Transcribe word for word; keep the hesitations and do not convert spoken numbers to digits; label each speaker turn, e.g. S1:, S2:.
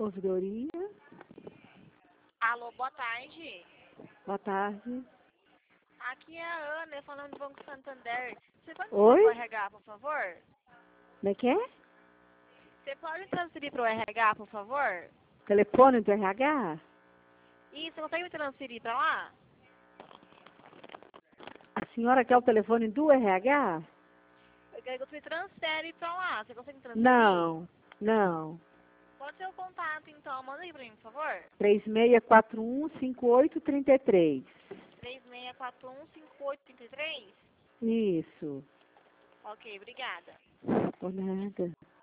S1: ouvidoria.
S2: Alô, boa tarde.
S1: Boa tarde.
S2: Aqui é a Ana, falando do Banco Santander. Você pode
S1: Oi?
S2: transferir para o R H, por favor?
S1: Como é que é?
S2: Você pode transferir para o R H, por favor?
S1: Telefone do R H?
S2: E você consegue me transferir para lá?
S1: A senhora quer o telefone do R H?
S2: Eu quero que você me transfere para lá. Você consegue me transferir?
S1: Não, não.
S2: Pode ser o contato, então. Manda aí para mim, por favor.
S1: três seis quatro um, cinco oito três três.
S2: três seis quatro um, cinco oito três três?
S1: Isso.
S2: Ok, obrigada.
S1: Por nada.